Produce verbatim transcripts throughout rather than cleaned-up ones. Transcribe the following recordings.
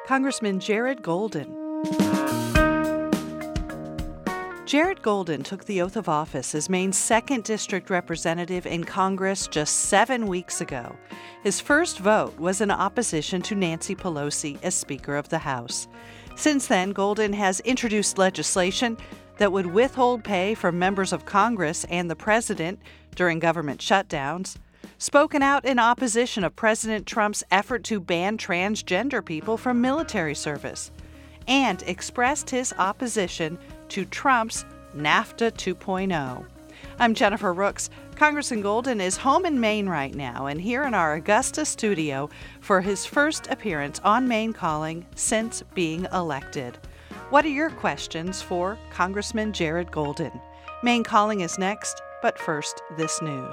Congressman Jared Golden. Jared Golden took the oath of office as Maine's second district representative in Congress just seven weeks ago. His first vote was in opposition to Nancy Pelosi as Speaker of the House. Since then, Golden has introduced legislation that would withhold pay from members of Congress and the President during government shutdowns, spoken out in opposition of President Trump's effort to ban transgender people from military service, and expressed his opposition to Trump's NAFTA two point oh. I'm Jennifer Rooks. Congressman Golden is home in Maine right now and here in our Augusta studio for his first appearance on Maine Calling since being elected. What are your questions for Congressman Jared Golden? Maine Calling is next, but first, this news.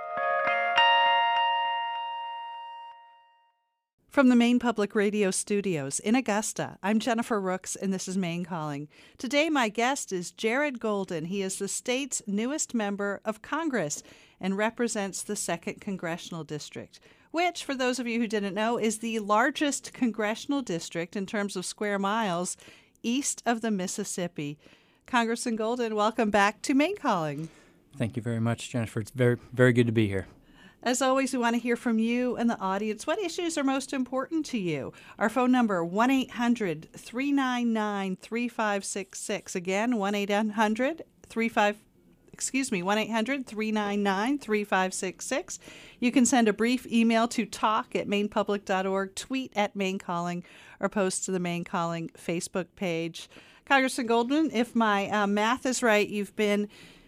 From the Maine Public Radio studios in Augusta, I'm Jennifer Rooks, and this is Maine Calling. Today, my guest is Jared Golden. He is the state's newest member of Congress and represents the second Congressional District, which, for those of you who didn't know, is the largest congressional district in terms of square miles east of the Mississippi. Congressman Golden, welcome back to Maine Calling. Thank you very much, Jennifer. It's very, very good to be here. As always, we want to hear from you and the audience. What issues are most important to you? Our phone number, one eight hundred three nine nine three five six six. Again, one eight hundred three five excuse me, one eight hundred three nine nine three five six six. You can send a brief email to talk at maine public dot org, tweet at Maine Calling, or post to the Maine Calling Facebook page. Congressman Golden, if my uh, math is right, you've been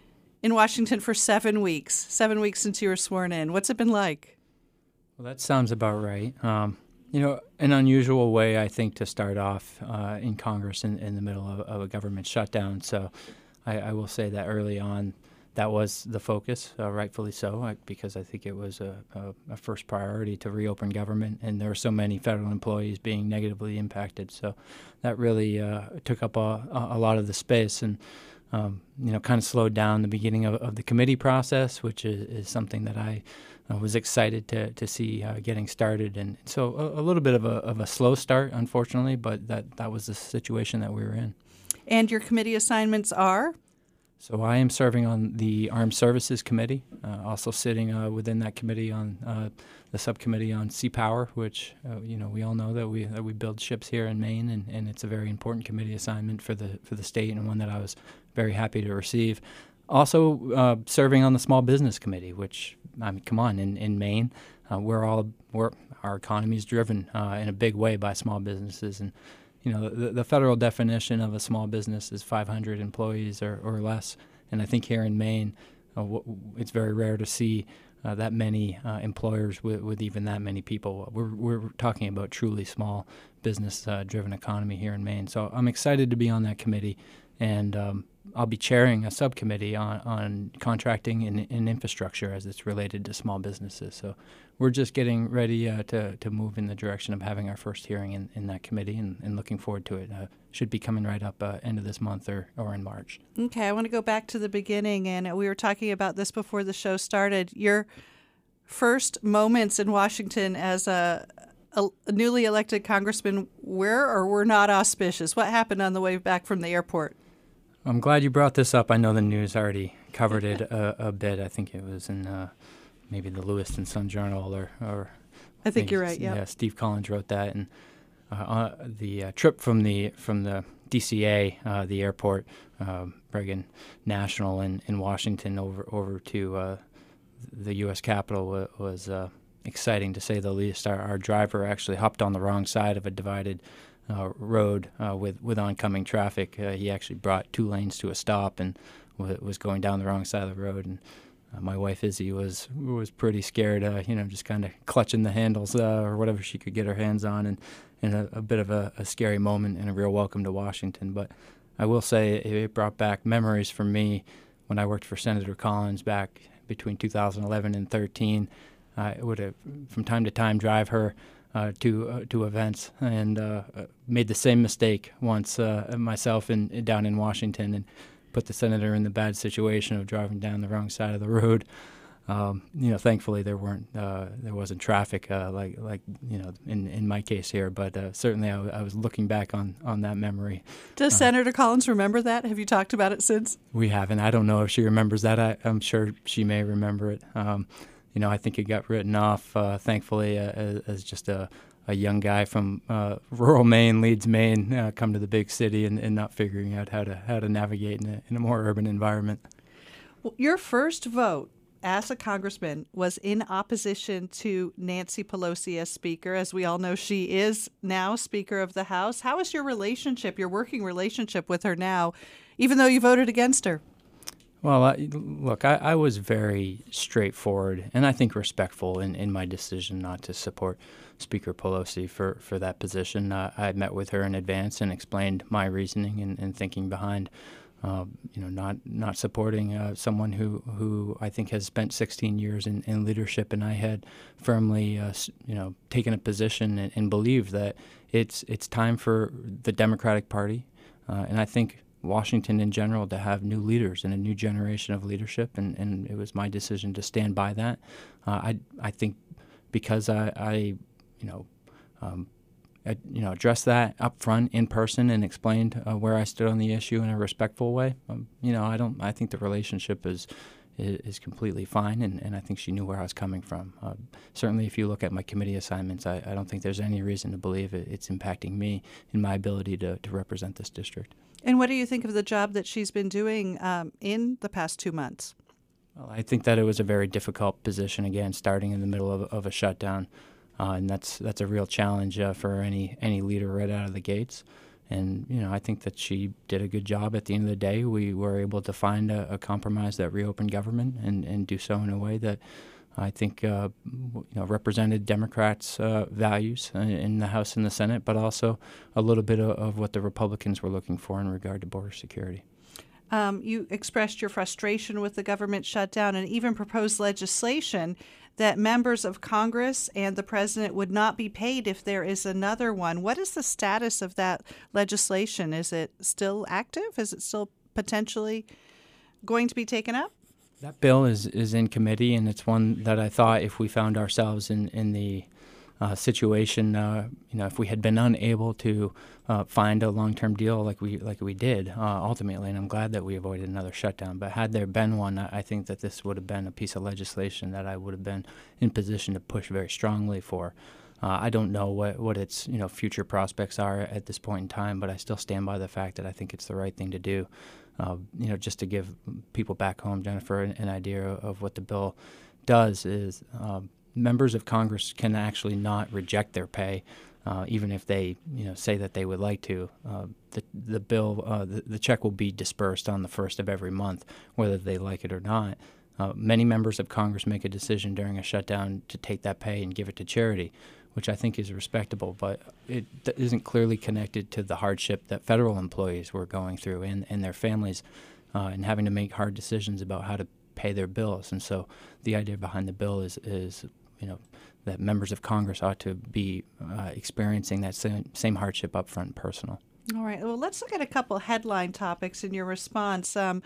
in Washington for seven weeks, seven weeks since you were sworn in. What's it been like? Well, that sounds about right. Um, you know, an unusual way, I think, to start off uh, in Congress in, in the middle of, of a government shutdown. So I, I will say that early on, that was the focus, uh, rightfully so, I, because I think it was a, a, a first priority to reopen government, and there were so many federal employees being negatively impacted. So that really uh, took up a, a lot of the space and Um, you know, kind of slowed down the beginning of, of the committee process, which is, is something that I uh, was excited to to see uh, getting started. And so a, a little bit of a, of a slow start, unfortunately, but that, that was the situation that we were in. And your committee assignments are? So I am serving on the Armed Services Committee, uh, also sitting uh, within that committee on uh, the subcommittee on Sea Power, which, uh, you know, we all know that we that we build ships here in Maine, and, and it's a very important committee assignment for the for the state, and one that I was very happy to receive. Also uh, serving on the Small Business Committee, which, I mean, come on, in, in Maine, uh, we're all, we're, our economy is driven uh, in a big way by small businesses, and you know, the, the federal definition of a small business is five hundred employees or, or less. And I think here in Maine, uh, w- it's very rare to see uh, that many uh, employers with, with even that many people. We're, we're talking about truly small business-driven uh, economy here in Maine. So I'm excited to be on that committee, and um, I'll be chairing a subcommittee on, on contracting and, and infrastructure as it's related to small businesses. So we're just getting ready uh, to, to move in the direction of having our first hearing in, in that committee, and, and looking forward to it. Uh, should be coming right up uh, end of this month or, or in March. Okay, I want to go back to the beginning, and we were talking about this before the show started. Your first moments in Washington as a, a newly elected congressman were or were not auspicious. What happened on the way back from the airport? I'm glad you brought this up. I know the news already covered it a, a bit. I think it was in uh, maybe the Lewiston Sun-Journal, or, or I think you're right. Yeah. Yeah, Steve Collins wrote that, and uh, uh, the uh, trip from the from the D C A, uh, the airport, uh, Reagan National in, in Washington, over over to uh, the U S Capitol was, was uh, exciting, to say the least. Our, our driver actually hopped on the wrong side of a divided Uh, road uh, with with oncoming traffic. Uh, he actually brought two lanes to a stop and w- was going down the wrong side of the road. And uh, my wife Izzy was was pretty scared. Uh, you know, just kind of clutching the handles uh, or whatever she could get her hands on, and, and a, a bit of a, a scary moment and a real welcome to Washington. But I will say it, it brought back memories for me when I worked for Senator Collins back between two thousand eleven and thirteen. I would have, from time to time, drive her Uh, to uh, to events, and uh, made the same mistake once uh, myself in, down in Washington, and put the senator in the bad situation of driving down the wrong side of the road. Um, you know, thankfully there weren't uh, there wasn't traffic uh, like like you know in, in my case here, but uh, certainly I, w- I was looking back on, on that memory. Does Uh, Senator Collins remember that? Have you talked about it since? we haven't. I don't know if she remembers that. I, I'm sure she may remember it. Um, you know, I think it got written off, uh, thankfully, uh, as, as just a, a young guy from uh, rural Maine, Leeds, Maine, uh, come to the big city and, and not figuring out how to how to navigate in a, in a more urban environment. Well, your first vote as a congressman was in opposition to Nancy Pelosi as Speaker. As we all know, she is now Speaker of the House. How is your relationship, your working relationship with her now, even though you voted against her? Well, I, look, I, I was very straightforward and I think respectful in, in my decision not to support Speaker Pelosi for, for that position. Uh, I met with her in advance and explained my reasoning and, and thinking behind Uh, you know, not not supporting uh, someone who, who I think has spent sixteen years in, in leadership, and I had firmly, uh, you know, taken a position and, and believed that it's it's time for the Democratic Party, uh, and I think Washington in general to have new leaders and a new generation of leadership, and, and it was my decision to stand by that. Uh, I I think because I, I you know. Um, I, you know, addressed that up front in person and explained uh, where I stood on the issue in a respectful way. Um, you know, I don't. I think the relationship is is, is completely fine, and, and I think she knew where I was coming from. Uh, certainly, if you look at my committee assignments, I, I don't think there's any reason to believe it, it's impacting me in my ability to, to represent this district. And what do you think of the job that she's been doing um, in the past two months? Well, I think that it was a very difficult position, again, starting in the middle of, of a shutdown. Uh, and that's that's a real challenge uh, for any any leader right out of the gates. And you know, I think that she did a good job. At the end of the day, we were able to find a, a compromise that reopened government and, and do so in a way that I think uh, you know represented Democrats' uh, values in the House and the Senate, but also a little bit of, of what the Republicans were looking for in regard to border security. Um, you expressed your frustration with the government shutdown and even proposed legislation that members of Congress and the president would not be paid if there is another one. What is the status of that legislation? Is it still active? Is it still potentially going to be taken up? That bill is, is in committee, and it's one that I thought if we found ourselves in, in the uh, situation, uh, you know, if we had been unable to uh, find a long-term deal like we like we did uh, ultimately, and I'm glad that we avoided another shutdown. But had there been one, I think that this would have been a piece of legislation that I would have been in position to push very strongly for. Uh, I don't know what, what its you know future prospects are at this point in time, but I still stand by the fact that I think it's the right thing to do. Uh, you know, just to give people back home, Jennifer, an, an idea of what the bill does is uh, members of Congress can actually not reject their pay, uh, even if they, you know, say that they would like to. Uh, the the bill, uh, the, the check will be dispersed on the first of every month, whether they like it or not. Uh, many members of Congress make a decision during a shutdown to take that pay and give it to charity, which I think is respectable, but it isn't clearly connected to the hardship that federal employees were going through and, and their families uh, and having to make hard decisions about how to pay their bills. And so the idea behind the bill is, is you know, that members of Congress ought to be uh, experiencing that same, same hardship up front and personal. All right. Well, let's look at a couple headline topics in your response. Um,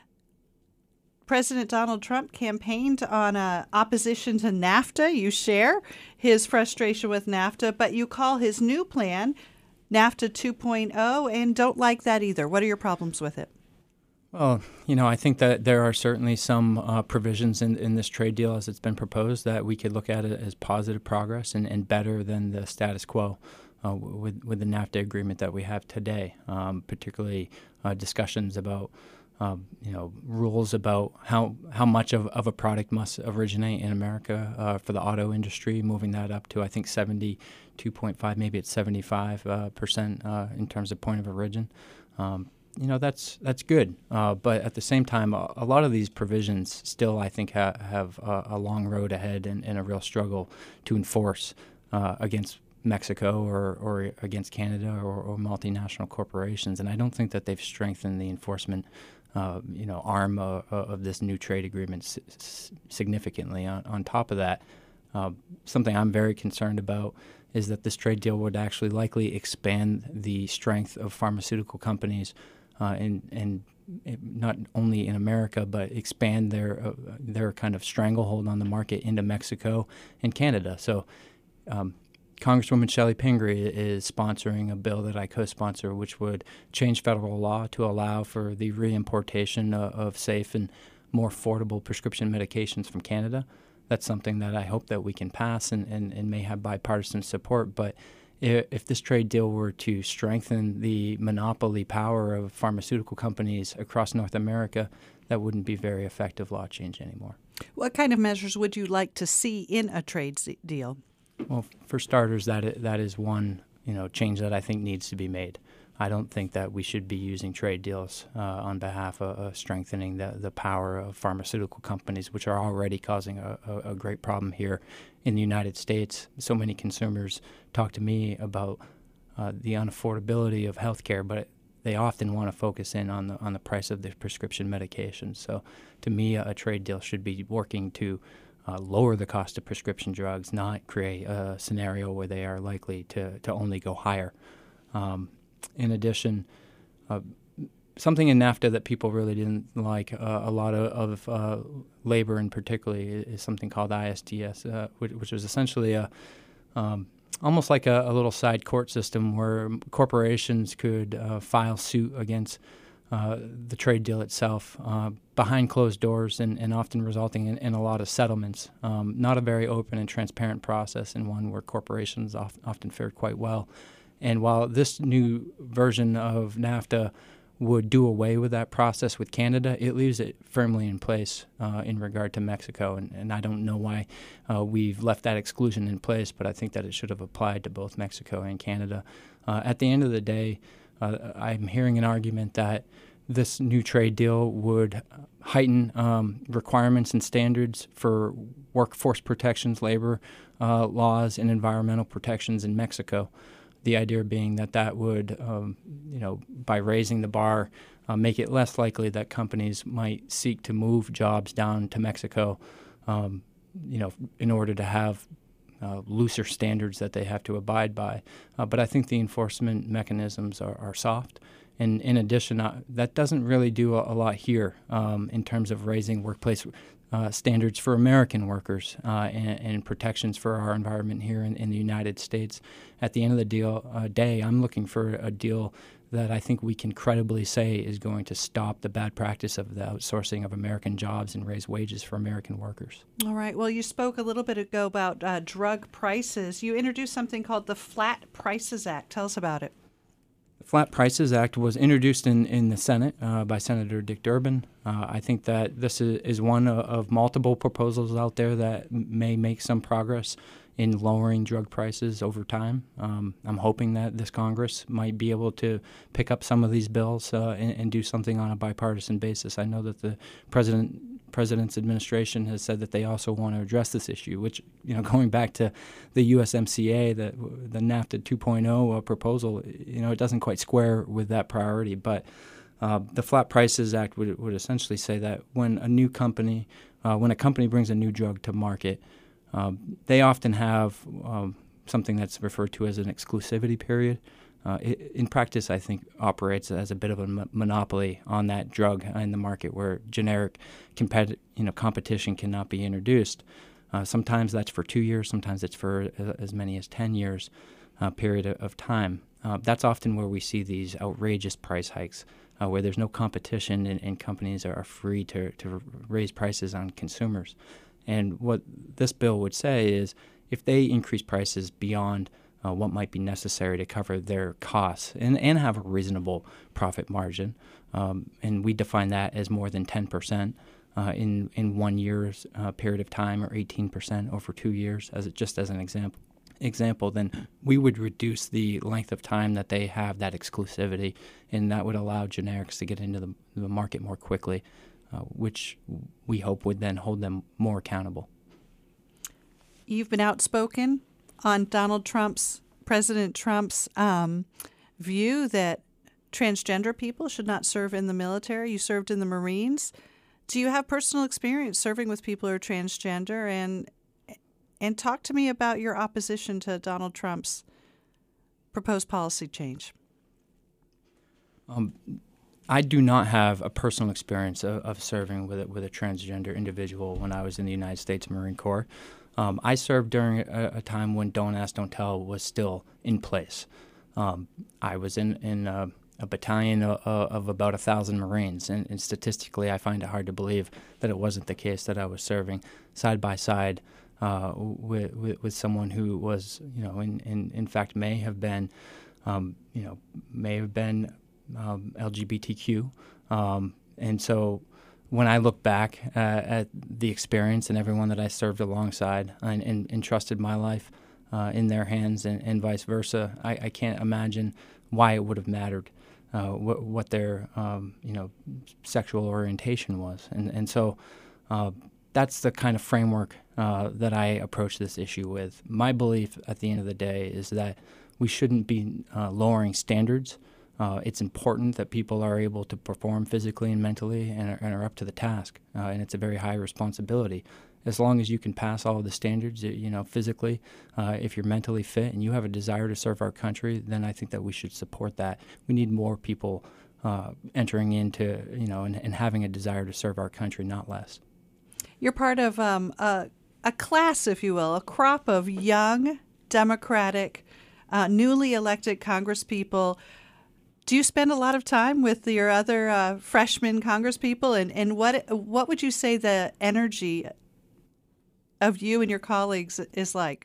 President Donald Trump campaigned on uh, opposition to NAFTA. You share his frustration with NAFTA, but you call his new plan NAFTA two point oh and don't like that either. What are your problems with it? Well, you know, I think that there are certainly some uh, provisions in, in this trade deal as it's been proposed that we could look at it as positive progress and, and better than the status quo uh, with, with the NAFTA agreement that we have today, um, particularly uh, discussions about Um, you know, rules about how how much of, of a product must originate in America uh, for the auto industry, moving that up to, I think, seventy-two point five, maybe it's seventy-five uh, percent uh, in terms of point of origin. Um, you know, that's that's good. Uh, but at the same time, a, a lot of these provisions still, I think, ha- have a, a long road ahead and, and a real struggle to enforce uh, against Mexico or, or against Canada or, or multinational corporations. And I don't think that they've strengthened the enforcement Uh, you know, arm uh, of this new trade agreement s- s- significantly. On, on top of that, uh, something I'm very concerned about is that this trade deal would actually likely expand the strength of pharmaceutical companies uh, and, and not only in America, but expand their uh, their kind of stranglehold on the market into Mexico and Canada. So um, Congresswoman Shelley Pingree is sponsoring a bill that I co-sponsor, which would change federal law to allow for the reimportation of, of safe and more affordable prescription medications from Canada. That's something that I hope that we can pass and, and, and may have bipartisan support. But if, if this trade deal were to strengthen the monopoly power of pharmaceutical companies across North America, that wouldn't be very effective law change anymore. What kind of measures would you like to see in a trade deal? Well, for starters, that is, that is one you know change that I think needs to be made. I don't think that we should be using trade deals uh, on behalf of uh, strengthening the, the power of pharmaceutical companies, which are already causing a, a, a great problem here in the United States. So many consumers talk to me about uh, the unaffordability of healthcare, but they often want to focus in on the on the price of the prescription medications. So, to me, a, a trade deal should be working to uh, lower the cost of prescription drugs, not create a scenario where they are likely to to only go higher. Um, In addition, uh, something in NAFTA that people really didn't like, uh, a lot of, of uh, labor in particularly, is something called I S D S, uh, which, which was essentially a um, almost like a, a little side court system where corporations could uh, file suit against uh, the trade deal itself uh, behind closed doors, and, and often resulting in, in a lot of settlements. Um, not a very open and transparent process, and one where corporations of, often fared quite well. And while this new version of NAFTA would do away with that process with Canada, it leaves it firmly in place uh, in regard to Mexico. And, and I don't know why uh, we've left that exclusion in place, but I think that it should have applied to both Mexico and Canada. Uh, at the end of the day, uh, I'm hearing an argument that this new trade deal would heighten um, requirements and standards for workforce protections, labor uh, laws, and environmental protections in Mexico. The idea being that that would, um, you know, by raising the bar, uh, make it less likely that companies might seek to move jobs down to Mexico, um, you know, in order to have uh, looser standards that they have to abide by. Uh, but I think the enforcement mechanisms are, are soft. And in addition, uh, that doesn't really do a, a lot here um, in terms of raising workplace Uh, standards for American workers uh, and, and protections for our environment here in, in the United States. At the end of the deal uh, day, I'm looking for a deal that I think we can credibly say is going to stop the bad practice of the outsourcing of American jobs and raise wages for American workers. All right. Well, you spoke a little bit ago about uh, drug prices. You introduced something called the Flat Prices Act. Tell us about it. The Flat Prices Act was introduced in, in the Senate uh, by Senator Dick Durbin. Uh, I think that this is, is one of, of multiple proposals out there that m- may make some progress in lowering drug prices over time. Um, I'm hoping that this Congress might be able to pick up some of these bills uh, and, and do something on a bipartisan basis. I know that the president president's administration has said that they also want to address this issue, which, you know, going back to the U S M C A, the, the NAFTA two point oh uh, proposal, you know, it doesn't quite square with that priority. But uh, the Flat Prices Act would, would essentially say that when a new company, uh, when a company brings a new drug to market, uh, they often have um, something that's referred to as an exclusivity period. Uh, it, in practice, I think, operates as a bit of a m- monopoly on that drug in the market, where generic competi- you know, competition cannot be introduced. Uh, sometimes that's for two years, sometimes it's for a, as many as ten years uh, period of, of time. Uh, that's often where we see these outrageous price hikes, uh, where there's no competition and, and companies are free to, to raise prices on consumers. And what this bill would say is if they increase prices beyond Uh, what might be necessary to cover their costs and, and have a reasonable profit margin. Um, and we define that as more than ten percent uh, in, in one year's uh, period of time, or eighteen percent over two years, as it, just as an example. Example, then we would reduce the length of time that they have that exclusivity, and that would allow generics to get into the, the market more quickly, uh, which we hope would then hold them more accountable. You've been outspoken on Donald Trump's, President Trump's um, view that transgender people should not serve in the military. You served in the Marines. Do you have personal experience serving with people who are transgender? And and talk to me about your opposition to Donald Trump's proposed policy change. Um, I do not have a personal experience of, of serving with a, with a transgender individual when I was in the United States Marine Corps. Um, I served during a, a time when Don't Ask, Don't Tell was still in place. Um, I was in, in a, a battalion of, of about a thousand Marines, and, and statistically I find it hard to believe that it wasn't the case that I was serving side by side uh, with, with, with someone who was, you know, in, in, in fact may have been, um, you know, may have been um, L G B T Q. Um, and so when I look back uh, at the experience and everyone that I served alongside and, and, and trusted my life uh, in their hands and, and vice versa, I, I can't imagine why it would have mattered uh, what, what their um, you know sexual orientation was. And and so uh, that's the kind of framework uh, that I approach this issue with. My belief at the end of the day is that we shouldn't be uh, lowering standards. Uh, it's important that people are able to perform physically and mentally and are, and are up to the task, uh, and it's a very high responsibility. As long as you can pass all of the standards, you know, physically, uh, if you're mentally fit and you have a desire to serve our country, then I think that we should support that. We need more people uh, entering into, you know, and, and having a desire to serve our country, not less. You're part of um, a, a class, if you will, a crop of young, Democratic, uh, newly elected congresspeople. Do you spend a lot of time with your other uh, freshman congresspeople, and, and what what would you say the energy of you and your colleagues is like?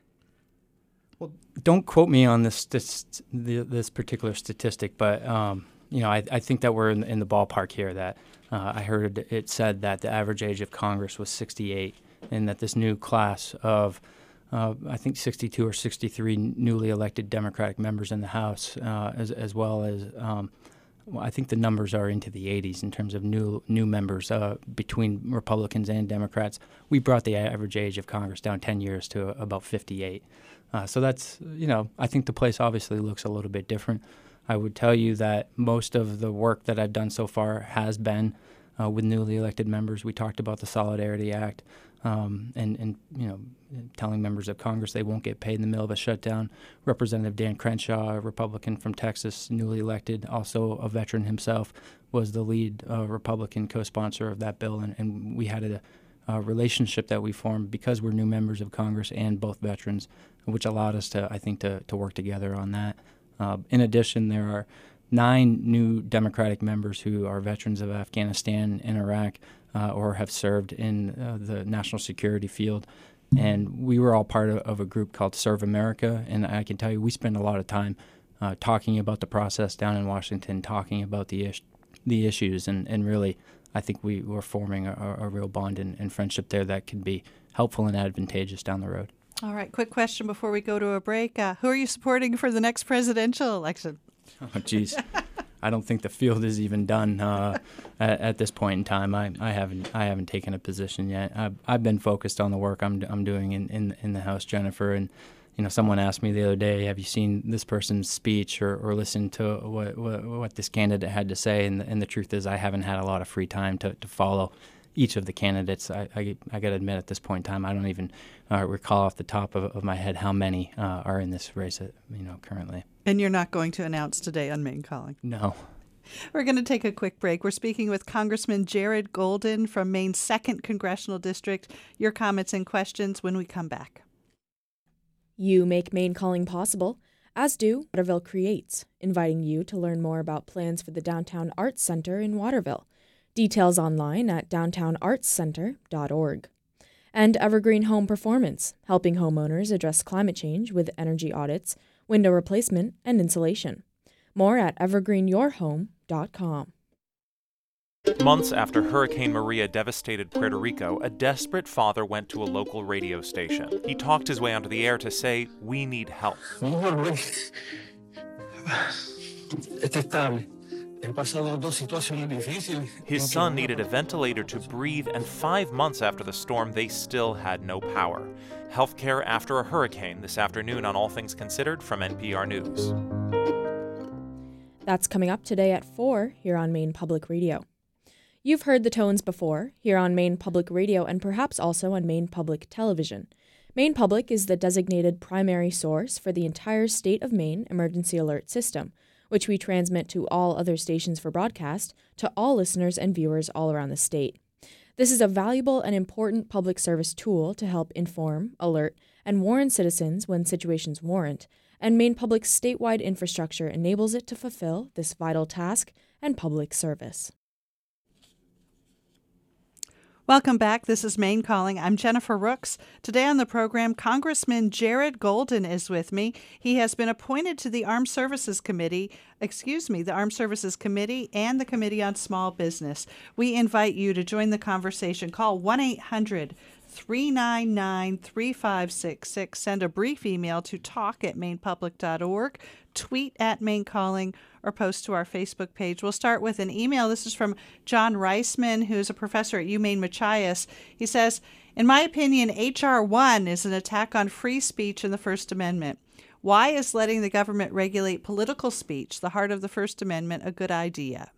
Well, don't quote me on this this, this particular statistic, but um, you know, I, I think that we're in, in the ballpark here. That uh, I heard it said that the average age of Congress was sixty-eight, and that this new class of Uh, I think sixty-two or sixty-three newly elected Democratic members in the House, uh, as as well as um, well, I think the numbers are into the eighties in terms of new new members uh, between Republicans and Democrats. We brought the average age of Congress down ten years to about fifty-eight. Uh, so that's, you know, I think the place obviously looks a little bit different. I would tell you that most of the work that I've done so far has been uh, with newly elected members. We talked about the Solidarity Act. Um, and, and, you know, telling members of Congress they won't get paid in the middle of a shutdown. Representative Dan Crenshaw, a Republican from Texas, newly elected, also a veteran himself, was the lead uh, Republican co-sponsor of that bill. And, and we had a, a relationship that we formed because we're new members of Congress and both veterans, which allowed us to, I think, to, to work together on that. Uh, in addition, there are nine new Democratic members who are veterans of Afghanistan and Iraq, Uh, or have served in uh, the national security field. And we were all part of, of a group called Serve America, and I can tell you we spend a lot of time uh, talking about the process down in Washington, talking about the, is- the issues, and, and really I think we were forming a, a real bond and, and friendship there that can be helpful and advantageous down the road. All right, quick question before we go to a break. Uh, who are you supporting for the next presidential election? Oh, geez. I don't think the field is even done uh, at, at this point in time. I, I haven't I haven't taken a position yet. I've, I've been focused on the work I'm I'm doing in, in, in the House, Jennifer. And you know, someone asked me the other day, "Have you seen this person's speech or, or listened to what, what what this candidate had to say?" And the, and the truth is, I haven't had a lot of free time to, to follow each of the candidates. I I, I got to admit, at this point in time, I don't even uh, recall off the top of, of my head how many uh, are in this race. You know, currently. And you're not going to announce today on Maine Calling? No. We're going to take a quick break. We're speaking with Congressman Jared Golden from Maine's second Congressional District. Your comments and questions when we come back. You make Maine Calling possible, as do Waterville Creates, inviting you to learn more about plans for the Downtown Arts Center in Waterville. Details online at downtown arts center dot org. And Evergreen Home Performance, helping homeowners address climate change with energy audits, window replacement, and insulation. More at evergreen your home dot com. Months after Hurricane Maria devastated Puerto Rico, a desperate father went to a local radio station. He talked his way onto the air to say, "We need help." His son needed a ventilator to breathe, and five months after the storm, they still had no power. Healthcare after a hurricane this afternoon on All Things Considered from N P R News. That's coming up today at four here on Maine Public Radio. You've heard the tones before here on Maine Public Radio and perhaps also on Maine Public Television. Maine Public is the designated primary source for the entire state of Maine emergency alert system, which we transmit to all other stations for broadcast, to all listeners and viewers all around the state. This is a valuable and important public service tool to help inform, alert, and warn citizens when situations warrant, and Maine Public's statewide infrastructure enables it to fulfill this vital task and public service. Welcome back. This is Maine Calling. I'm Jennifer Rooks. Today on the program, Congressman Jared Golden is with me. He has been appointed to the Armed Services Committee, excuse me, the Armed Services Committee and the Committee on Small Business. We invite you to join the conversation. Call one eight hundred three nine nine three five six six. Send a brief email to talk at maine public dot org, tweet at Maine Calling, or post to our Facebook page. We'll start with an email. This is from John Reisman, who's a professor at UMaine Machias. He says, in my opinion, H R one is an attack on free speech in the First Amendment. Why is letting the government regulate political speech, the heart of the First Amendment, a good idea?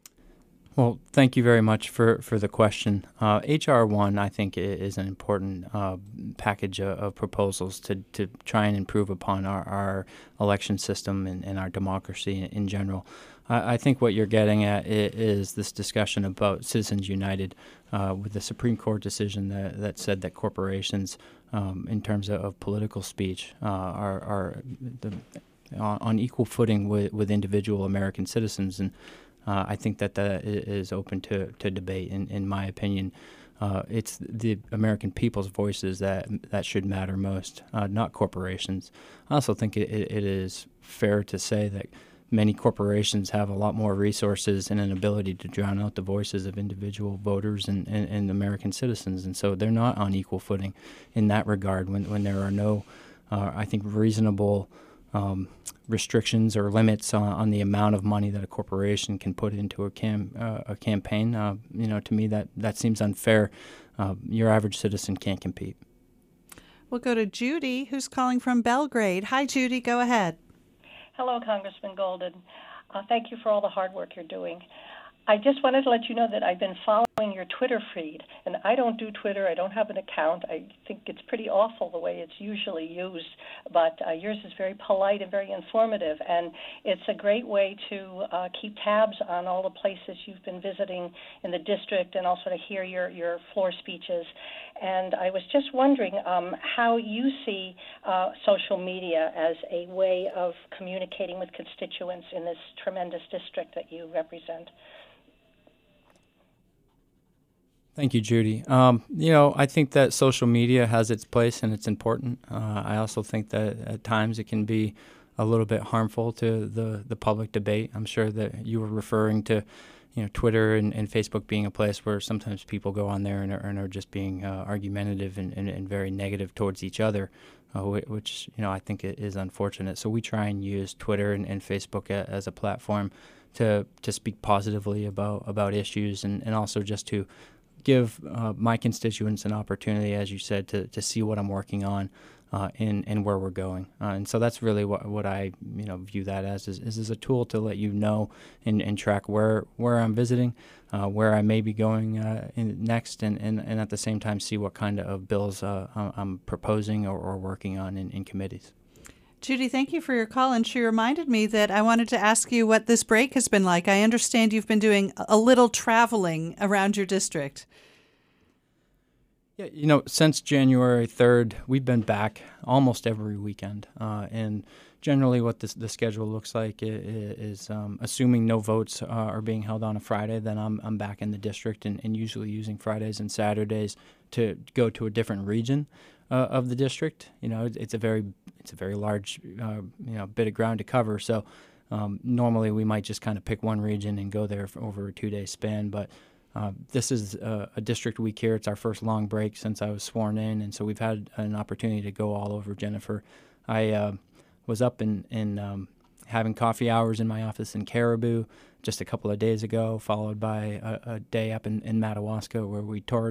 Well, thank you very much for, for the question. Uh, H R one, I think, is an important uh, package of, of proposals to, to try and improve upon our, our election system and, and our democracy in, in general. I, I think what you're getting at is this discussion about Citizens United uh, with the Supreme Court decision that, that said that corporations, um, in terms of, of political speech, uh, are, are the, on, on equal footing with, with individual American citizens. And Uh, I think that that is open to, to debate. In, in my opinion, uh, it's the American people's voices that that should matter most, uh, not corporations. I also think it, it is fair to say that many corporations have a lot more resources and an ability to drown out the voices of individual voters and, and, and American citizens. And so they're not on equal footing in that regard when, when there are no, uh, I think, reasonable Um, restrictions or limits on, on the amount of money that a corporation can put into a cam uh, a campaign. Uh, you know, to me that that seems unfair. Uh, your average citizen can't compete. We'll go to Judy, who's calling from Belgrade. Hi, Judy. Go ahead. Hello, Congressman Golden. Uh, thank you for all the hard work you're doing. I just wanted to let you know that I've been following your Twitter feed, and I don't do Twitter. I don't have an account. I think it's pretty awful the way it's usually used, but uh, yours is very polite and very informative, and it's a great way to uh, keep tabs on all the places you've been visiting in the district and also to hear your, your floor speeches. And I was just wondering um, how you see uh, social media as a way of communicating with constituents in this tremendous district that you represent. Thank you, Judy. Um, you know, I think that social media has its place and it's important. Uh, I also think that at times it can be a little bit harmful to the, the public debate. I'm sure that you were referring to, you know, Twitter and, and Facebook being a place where sometimes people go on there and are, and are just being uh, argumentative and, and, and very negative towards each other, uh, which, you know, I think it is unfortunate. So we try and use Twitter and, and Facebook a, as a platform to to speak positively about, about issues and, and also just to give uh, my constituents an opportunity, as you said, to, to see what I'm working on uh, and, and where we're going. Uh, and so that's really what what I you know view that as is, is, is a tool to let you know and, and track where where I'm visiting, uh, where I may be going uh, in next, and, and, and at the same time see what kind of bills uh, I'm proposing or, or working on in, in committees. Judy, thank you for your call. And she reminded me that I wanted to ask you what this break has been like. I understand you've been doing a little traveling around your district. Yeah, you know, since January third, we've been back almost every weekend. Uh, and generally what this, the schedule looks like is, is um, assuming no votes uh, are being held on a Friday, then I'm I'm back in the district and, and usually using Fridays and Saturdays to go to a different region uh, of the district. You know, it's a very it's a very large uh, you know bit of ground to cover. So um, normally we might just kind of pick one region and go there for over a two-day span, but Uh, this is a, a district week here. It's our first long break since I was sworn in, and so we've had an opportunity to go all over Jennifer. I uh, was up in, in um, having coffee hours in my office in Caribou just a couple of days ago, followed by a, a day up in, in Madawaska where we toured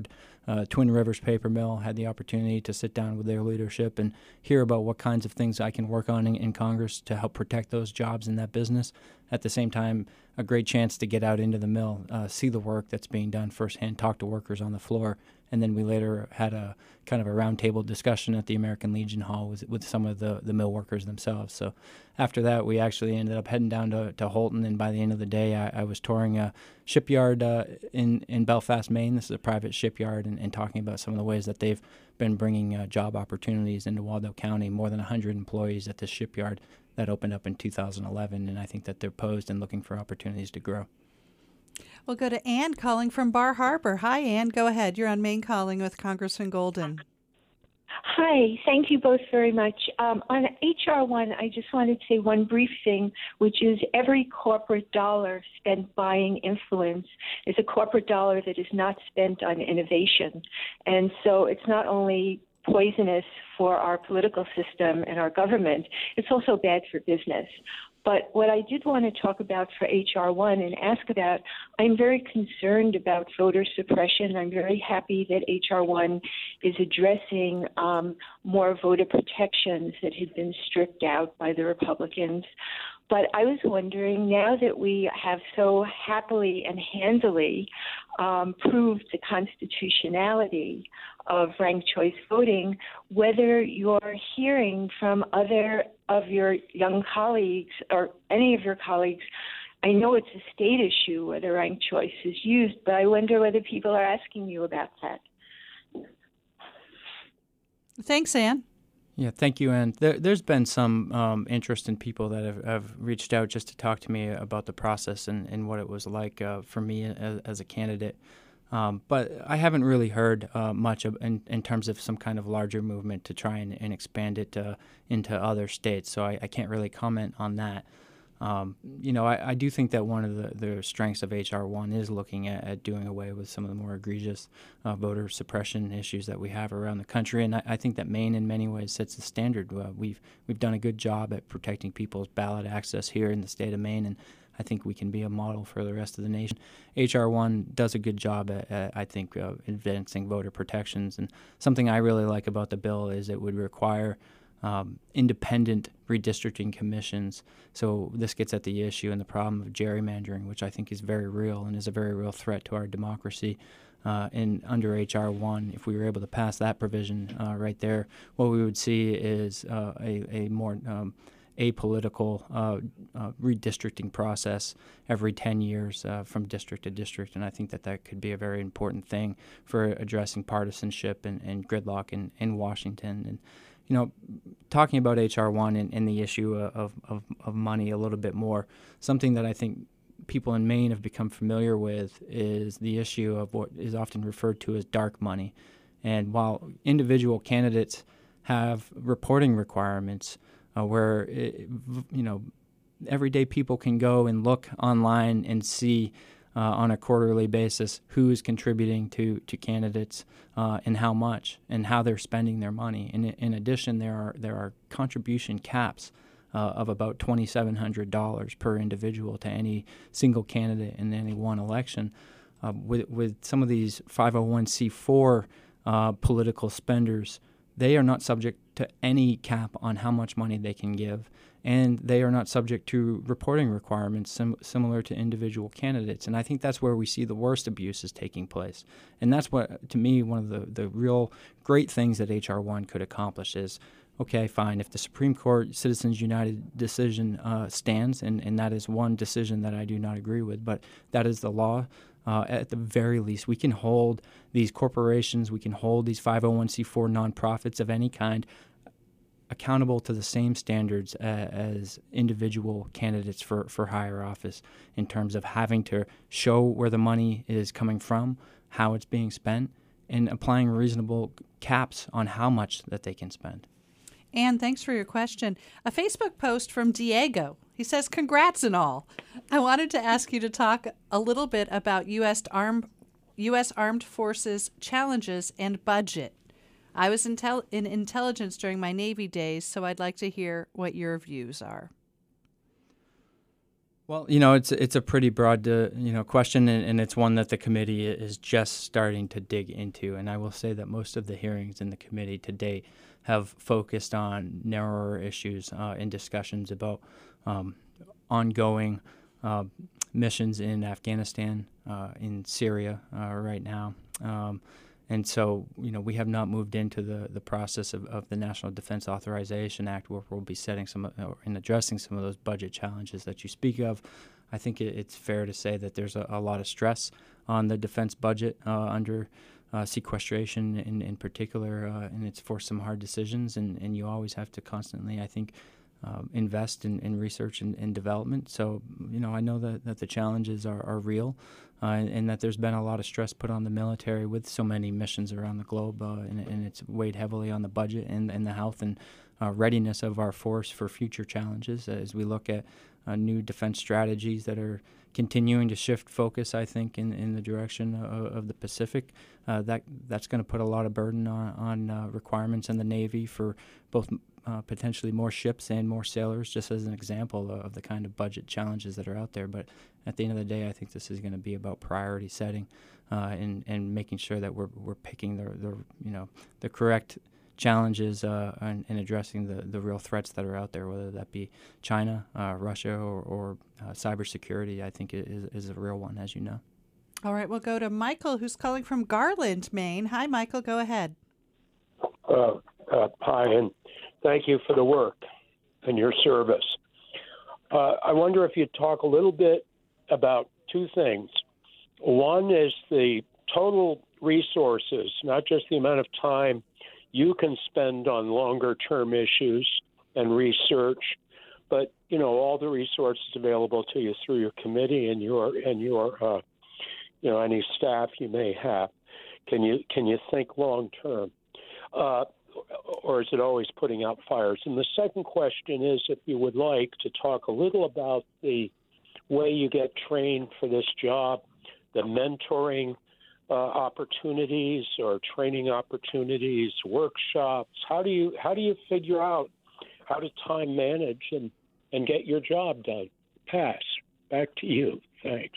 uh, Twin Rivers Paper Mill. Had the opportunity to sit down with their leadership and hear about what kinds of things I can work on in, in Congress to help protect those jobs in that business. At the same time, a great chance to get out into the mill, uh, see the work that's being done firsthand, talk to workers on the floor. And then we later had a kind of a roundtable discussion at the American Legion Hall with, with some of the, the mill workers themselves. So after that, we actually ended up heading down to, to Houlton, and by the end of the day, I, I was touring a shipyard uh, in, in Belfast, Maine. This is a private shipyard, and, and talking about some of the ways that they've been bringing uh, job opportunities into Waldo County. More than one hundred employees at this shipyard that opened up in two thousand eleven, and I think that they're posed and looking for opportunities to grow. We'll go to Ann calling from Bar Harbor. Hi, Ann. Go ahead. You're on Maine Calling with Congressman Golden. Hi. Thank you both very much. Um, on H R one, I just wanted to say one brief thing, which is every corporate dollar spent buying influence is a corporate dollar that is not spent on innovation. And so it's not only poisonous for our political system and our government, it's also bad for business. But what I did want to talk about for H R one and ask about, I'm very concerned about voter suppression. I'm very happy that H R one is addressing um, more voter protections that had been stripped out by the Republicans. But I was wondering, now that we have so happily and handily um, proved the constitutionality of ranked choice voting, whether you're hearing from other of your young colleagues or any of your colleagues. I know it's a state issue whether ranked choice is used, but I wonder whether people are asking you about that. Thanks, Ann. Yeah, thank you, Ann. There, there's been some um, interest in people that have, have reached out just to talk to me about the process and, and what it was like uh, for me as, as a candidate. Um, but I haven't really heard uh, much of, in, in terms of some kind of larger movement to try and, and expand it uh, into other states. So I, I can't really comment on that. Um, you know, I, I do think that one of the, the strengths of H R one is looking at, at doing away with some of the more egregious uh, voter suppression issues that we have around the country. And I, I think that Maine, in many ways, sets the standard. Uh, we've we've done a good job at protecting people's ballot access here in the state of Maine, and I think we can be a model for the rest of the nation. H R one does a good job at, at I think, uh, advancing voter protections. And something I really like about the bill is it would require Um, independent redistricting commissions. So this gets at the issue and the problem of gerrymandering, which I think is very real and is a very real threat to our democracy. Uh, and under H R one, if we were able to pass that provision uh, right there, what we would see is uh, a, a more um, apolitical uh, uh, redistricting process every ten years uh, from district to district. And I think that that could be a very important thing for addressing partisanship and, and gridlock in, in Washington. And you know, talking about H R one and, and the issue of, of, of money a little bit more, something that I think people in Maine have become familiar with is the issue of what is often referred to as dark money. And while individual candidates have reporting requirements uh, where, it, you know, everyday people can go and look online and see Uh, on a quarterly basis who is contributing to, to candidates uh, and how much and how they're spending their money. And in, in addition, there are there are contribution caps uh, of about two thousand seven hundred dollars per individual to any single candidate in any one election. Uh, with, with some of these five oh one c four uh, political spenders, they are not subject to any cap on how much money they can give, and they are not subject to reporting requirements sim- similar to individual candidates. And I think that's where we see the worst abuses taking place. And that's what, to me, one of the, the real great things that H R one could accomplish is, okay, fine, if the Supreme Court Citizens United decision uh, stands, and, and that is one decision that I do not agree with, but that is the law, Uh, at the very least, we can hold these corporations, we can hold these five oh one c four nonprofits of any kind accountable to the same standards uh, as individual candidates for, for higher office in terms of having to show where the money is coming from, how it's being spent, and applying reasonable caps on how much that they can spend. Ann, thanks for your question. A Facebook post from Diego. He says, congrats and all. I wanted to ask you to talk a little bit about U S Armed, U S Armed Forces challenges and budget. I was intel- in intelligence during my Navy days, so I'd like to hear what your views are. Well, you know, it's it's a pretty broad, uh, you know, question, and, and it's one that the committee is just starting to dig into. And I will say that most of the hearings in the committee to date have focused on narrower issues uh, and discussions about um, ongoing uh, missions in Afghanistan, uh, in Syria uh, right now. Um, And so, you know, we have not moved into the, the process of, of the National Defense Authorization Act, where we'll be setting some uh, and addressing some of those budget challenges that you speak of. I think it, it's fair to say that there's a, a lot of stress on the defense budget uh, under uh, sequestration in, in particular, uh, and it's forced some hard decisions, and, and you always have to constantly, I think, um, invest in, in research and, and development. So, you know, I know that, that the challenges are, are real. Uh, and, and that there's been a lot of stress put on the military with so many missions around the globe, uh, and, and it's weighed heavily on the budget and, and the health and uh, readiness of our force for future challenges as we look at uh, new defense strategies that are continuing to shift focus, I think, in, in the direction of, of the Pacific. Uh, that that's going to put a lot of burden on, on uh, requirements in the Navy for both uh, potentially more ships and more sailors, just as an example of the kind of budget challenges that are out there. But at the end of the day, I think this is going to be about priority setting uh, and and making sure that we're we're picking the the you know the correct challenges uh, and, and addressing the, the real threats that are out there, whether that be China, uh, Russia, or, or uh, cybersecurity. I think it is, is a real one, as you know. All right, we'll go to Michael, who's calling from Garland, Maine. Hi, Michael. Go ahead. Uh, uh, hi, and thank you for the work and your service. Uh, I wonder if you'd talk a little bit about two things. One is the total resources, not just the amount of time you can spend on longer-term issues and research, but you know all the resources available to you through your committee and your and your uh, you know any staff you may have. Can you can you think long-term, uh, or is it always putting out fires? And the second question is, if you would like to talk a little about the way you get trained for this job, the mentoring uh, opportunities or training opportunities, workshops. How do you how do you figure out how to time manage and, and get your job done? Pass. Back to you. Thanks.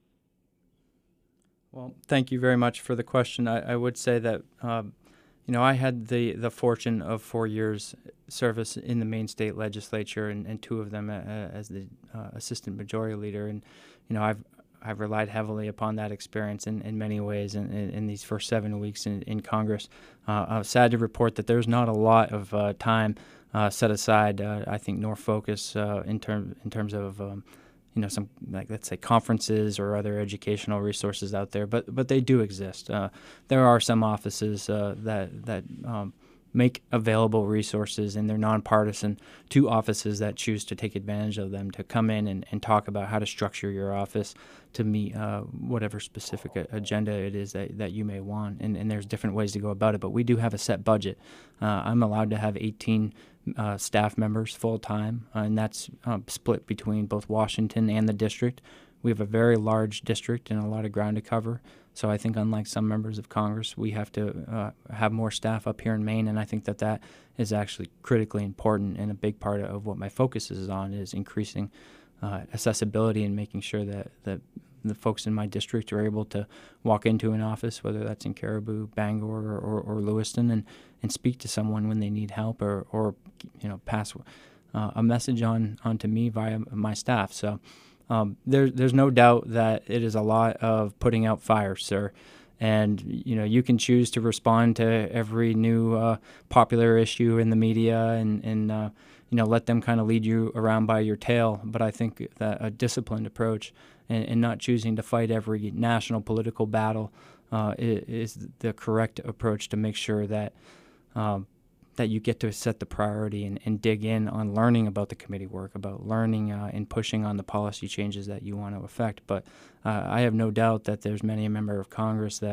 Well, thank you very much for the question. I, I would say that um, you know I had the, the fortune of four years service in the Maine State Legislature, and, and two of them uh, as the uh, Assistant Majority Leader, and you know I've I've relied heavily upon that experience in, in many ways in, in, in these first seven weeks in, in Congress. Uh, I'm sad to report that there's not a lot of uh, time uh, set aside, uh, I think, nor focus uh, in, term, in terms of, um, you know, some, like, let's say, conferences or other educational resources out there, but but they do exist. Uh, there are some offices uh, that, that um, make available resources, and they're nonpartisan, to offices that choose to take advantage of them to come in and, and talk about how to structure your office to meet uh, whatever specific a- agenda it is that, that you may want. And, and there's different ways to go about it, but we do have a set budget. Uh, I'm allowed to have eighteen uh, staff members full-time, uh, and that's uh, split between both Washington and the district. We have a very large district and a lot of ground to cover. So I think, unlike some members of Congress, we have to uh, have more staff up here in Maine, and I think that that is actually critically important, and a big part of what my focus is on is increasing uh, accessibility and making sure that, that the folks in my district are able to walk into an office, whether that's in Caribou, Bangor, or, or, or Lewiston, and, and speak to someone when they need help, or, or you know, pass uh, a message on, on to me via my staff. So Um, there, there's no doubt that it is a lot of putting out fires, sir. And, you know, you can choose to respond to every new uh, popular issue in the media and, and uh, you know, let them kind of lead you around by your tail. But I think that a disciplined approach and, and not choosing to fight every national political battle uh, is, is the correct approach to make sure that um, that you get to set the priority and, and dig in on learning about the committee work, about learning uh, and pushing on the policy changes that you want to affect. But uh, I have no doubt that there's many a member of Congress that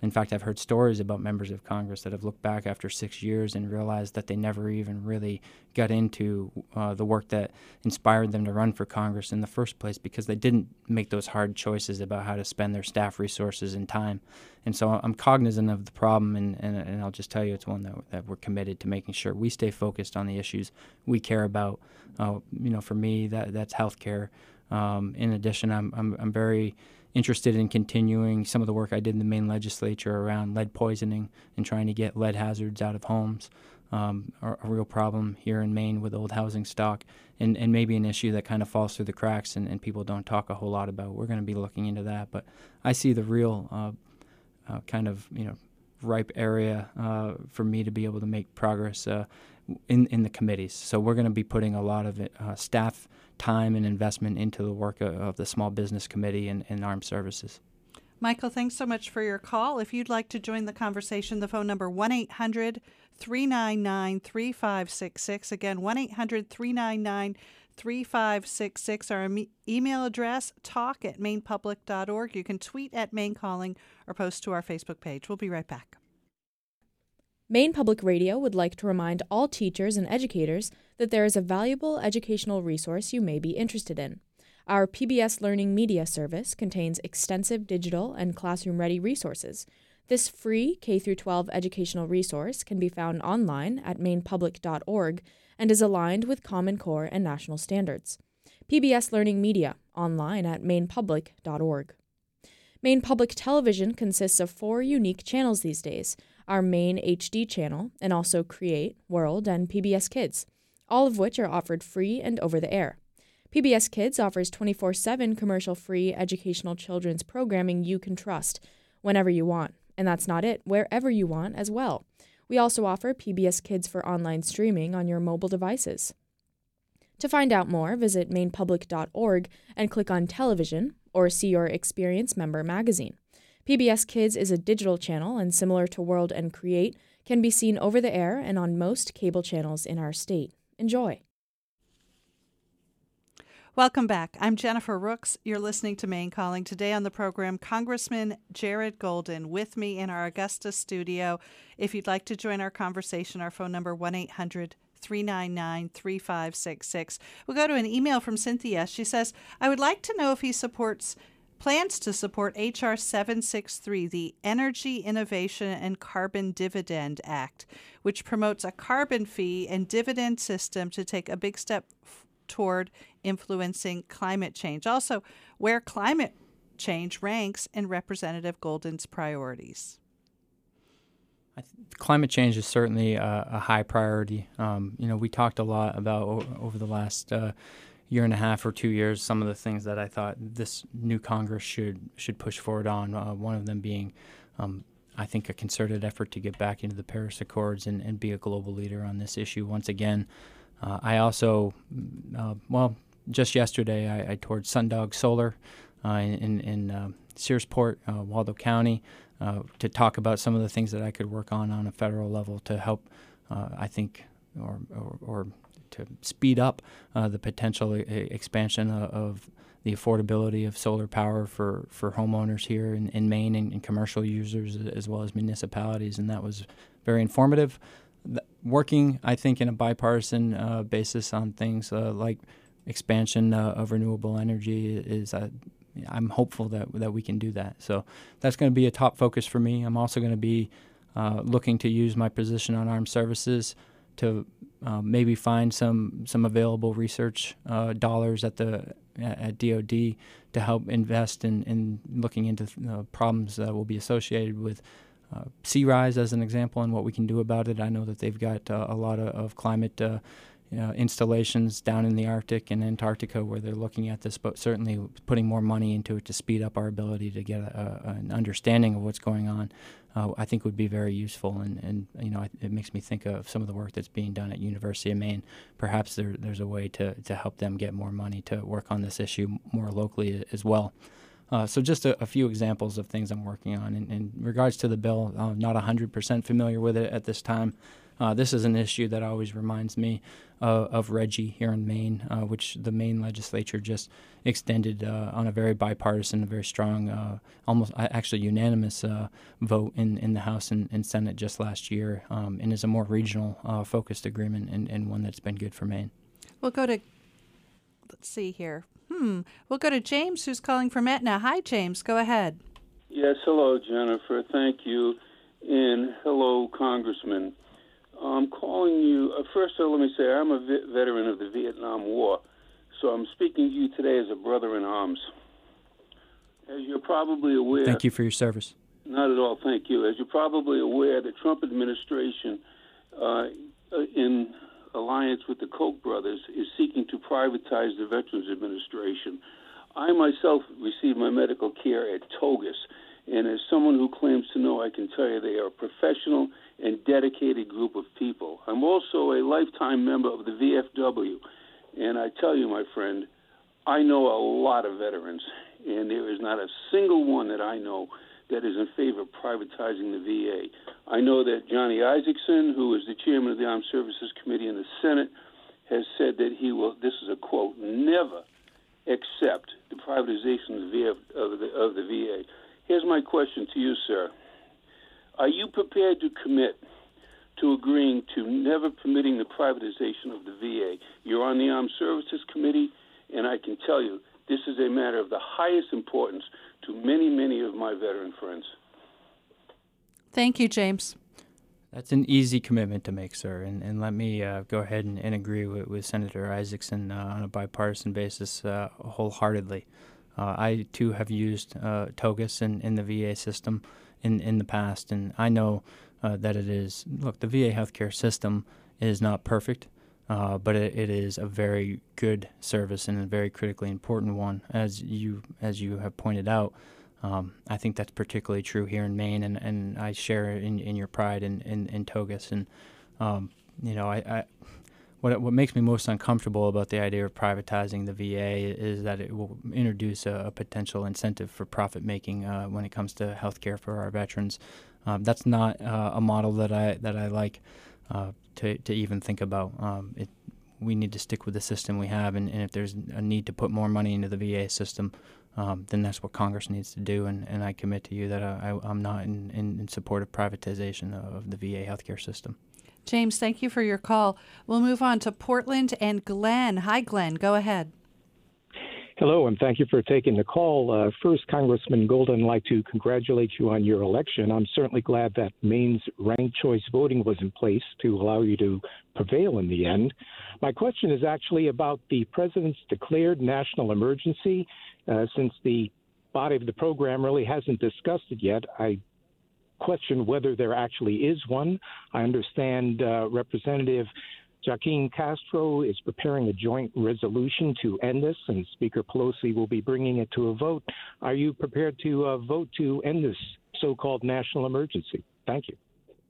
In fact, I've heard stories about members of Congress that have looked back after six years and realized that they never even really got into uh, the work that inspired them to run for Congress in the first place because they didn't make those hard choices about how to spend their staff resources and time. And so I'm cognizant of the problem, and, and, and I'll just tell you it's one that, that we're committed to making sure we stay focused on the issues we care about. Uh, you know, for me, that that's healthcare. Um, in addition, I'm, I'm I'm very interested in continuing some of the work I did in the Maine legislature around lead poisoning and trying to get lead hazards out of homes. Um, are a real problem here in Maine with old housing stock, and, and maybe an issue that kind of falls through the cracks and, and people don't talk a whole lot about. We're going to be looking into that, but I see the real uh, uh, kind of you know ripe area uh, for me to be able to make progress uh, in in the committees. So we're going to be putting a lot of it, uh, staff time and investment into the work of, of the Small Business Committee and, and Armed Services. Michael, thanks so much for your call. If you'd like to join the conversation, the phone number one eight hundred three nine nine three five six six. Again, one eight hundred three nine nine three five six six. Our em- email address, talk at maine public dot org. You can tweet at Maine Calling or post to our Facebook page. We'll be right back. Maine Public Radio would like to remind all teachers and educators that there is a valuable educational resource you may be interested in. Our P B S Learning Media service contains extensive digital and classroom-ready resources. This free K through twelve educational resource can be found online at maine public dot org and is aligned with Common Core and national standards. P B S Learning Media, online at maine public dot org. Maine Public Television consists of four unique channels these days, our Maine H D channel, and also Create, World, and P B S Kids, all of which are offered free and over the air. P B S Kids offers twenty-four seven commercial-free educational children's programming you can trust whenever you want. And that's not it, wherever you want as well. We also offer P B S Kids for online streaming on your mobile devices. To find out more, visit maine public dot org and click on Television or see your Experience Member magazine. P B S Kids is a digital channel and, similar to World and Create, can be seen over the air and on most cable channels in our state. Enjoy. Welcome back. I'm Jennifer Rooks. You're listening to Maine Calling. Today on the program, Congressman Jared Golden with me in our Augusta studio. If you'd like to join our conversation, our phone number one eight hundred three nine nine three five six six. We'll go to an email from Cynthia. She says, I would like to know if he supports plans to support H R seven sixty-three, the Energy Innovation and Carbon Dividend Act, which promotes a carbon fee and dividend system to take a big step f- toward influencing climate change. Also, where climate change ranks in Representative Golden's priorities. I th- climate change is certainly a, a high priority. Um, you know, we talked a lot about o- over the last uh, year and a half or two years some of the things that I thought this new Congress should should push forward on. Uh, one of them being, um, I think, a concerted effort to get back into the Paris Accords and, and be a global leader on this issue once again. Uh, I also, uh, well, just yesterday I, I toured Sundog Solar uh, in, in uh, Searsport, uh, Waldo County, uh, to talk about some of the things that I could work on on a federal level to help, uh, I think, or, or, or to speed up uh, the potential e- expansion of, of the affordability of solar power for, for homeowners here in, in Maine and, and commercial users as well as municipalities, and that was very informative. The, working, I think, in a bipartisan uh, basis on things uh, like expansion uh, of renewable energy is, uh, I'm hopeful that that we can do that. So that's going to be a top focus for me. I'm also going to be uh, looking to use my position on armed services to uh, maybe find some some available research uh, dollars at the at D O D to help invest in, in looking into uh, problems that will be associated with uh, sea rise, as an example, and what we can do about it. I know that they've got uh, a lot of, of climate uh, you know, installations down in the Arctic and Antarctica where they're looking at this, but certainly putting more money into it to speed up our ability to get a, a, an understanding of what's going on, uh, I think would be very useful. And, and you know, it, it makes me think of some of the work that's being done at University of Maine. Perhaps there, there's a way to, to help them get more money to work on this issue more locally as well. Uh, so just a, a few examples of things I'm working on. In, in regards to the bill, I'm not one hundred percent familiar with it at this time. Uh, this is an issue that always reminds me uh, of Reggie here in Maine, uh, which the Maine legislature just extended uh, on a very bipartisan, a very strong, uh, almost actually unanimous uh, vote in, in the House and, and Senate just last year, um, and is a more regional uh, focused agreement and, and one that's been good for Maine. We'll go to, let's see here. Hmm. We'll go to James, who's calling from Etna. Hi, James. Go ahead. Yes, hello, Jennifer. Thank you. And hello, Congressman. I'm calling you. Uh, first of all, let me say I'm a vi- veteran of the Vietnam War, so I'm speaking to you today as a brother in arms. As you're probably aware... Thank you for your service. Not at all, thank you. As you're probably aware, the Trump administration, uh, in alliance with the Koch brothers, is seeking to privatize the Veterans Administration. I myself received my medical care at Togus, and as someone who claims to know, I can tell you they are a professional and dedicated group of people. I'm also a lifetime member of the V F W, and I tell you, my friend, I know a lot of veterans, and there is not a single one that I know that is in favor of privatizing the V A. I know that Johnny Isakson, who is the chairman of the Armed Services Committee in the Senate, has said that he will, this is a quote, never accept the privatization of the, V F, of the, of the V A. Here's my question to you, sir. Are you prepared to commit to agreeing to never permitting the privatization of the V A? You're on the Armed Services Committee, and I can tell you this is a matter of the highest importance to many, many of my veteran friends. Thank you, James. That's an easy commitment to make, sir. And, and let me uh, go ahead and, and agree with, with Senator Isakson uh, on a bipartisan basis uh, wholeheartedly. Uh, I, too, have used uh, Togus in, in the V A system in, in the past, and I know uh, that it is, look, the V A healthcare system is not perfect, uh, but it, it is a very good service and a very critically important one. As you as you have pointed out, um, I think that's particularly true here in Maine, and, and I share in, in your pride in, in, in Togus. And, um, you know, I... I What what makes me most uncomfortable about the idea of privatizing the V A is that it will introduce a, a potential incentive for profit making uh, when it comes to health care for our veterans. Um, that's not uh, a model that I that I like uh, to to even think about. Um, it, we need to stick with the system we have, and, and if there's a need to put more money into the V A system, um, then that's what Congress needs to do. And, and I commit to you that I, I, I'm not in, in, in support of privatization of the V A healthcare system. James, thank you for your call. We'll move on to Portland and Glenn. Hi, Glenn. Go ahead. Hello, and thank you for taking the call. Uh, first, Congressman Golden, I'd like to congratulate you on your election. I'm certainly glad that Maine's ranked choice voting was in place to allow you to prevail in the end. My question is actually about the president's declared national emergency. Uh, since the body of the program really hasn't discussed it yet, I question whether there actually is one. I understand uh, Representative Joaquin Castro is preparing a joint resolution to end this, and Speaker Pelosi will be bringing it to a vote. Are you prepared to uh, vote to end this so-called national emergency? Thank you.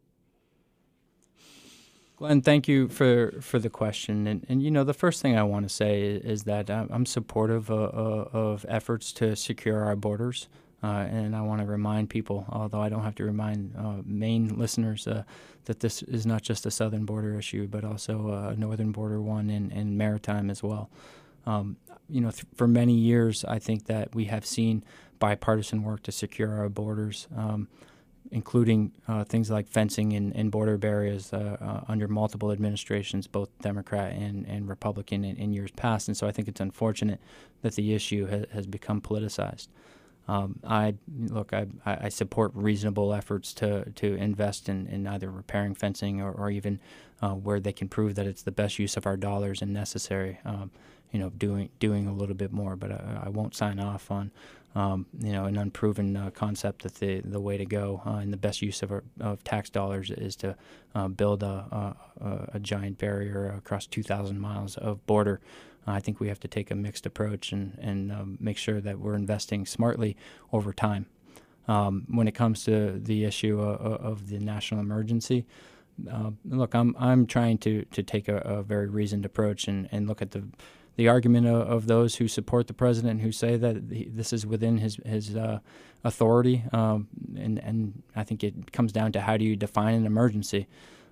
Glenn, thank you for, for the question. And, and, you know, the first thing I want to say is, is that I'm supportive of, of efforts to secure our borders. Uh, and I want to remind people, although I don't have to remind uh, Maine listeners, uh, that this is not just a southern border issue, but also a northern border one and, and maritime as well. Um, you know, th- for many years, I think that we have seen bipartisan work to secure our borders, um, including uh, things like fencing and, and border barriers uh, uh, under multiple administrations, both Democrat and, and Republican in, in years past. And so I think it's unfortunate that the issue ha- has become politicized. Um, I look. I, I support reasonable efforts to, to invest in, in either repairing fencing or, or even uh, where they can prove that it's the best use of our dollars and necessary. Um, you know, doing doing a little bit more. But I, I won't sign off on um, you know an unproven uh, concept that the the way to go uh, and the best use of our of tax dollars is to uh, build a, a a giant barrier across two thousand miles of border. I think we have to take a mixed approach and, and um, make sure that we're investing smartly over time. Um, when it comes to the issue of, of the national emergency, uh, look, I'm I'm trying to, to take a, a very reasoned approach and, and look at the the argument of, of those who support the president, who say that he, this is within his his uh, authority, um, and and I think it comes down to how do you define an emergency.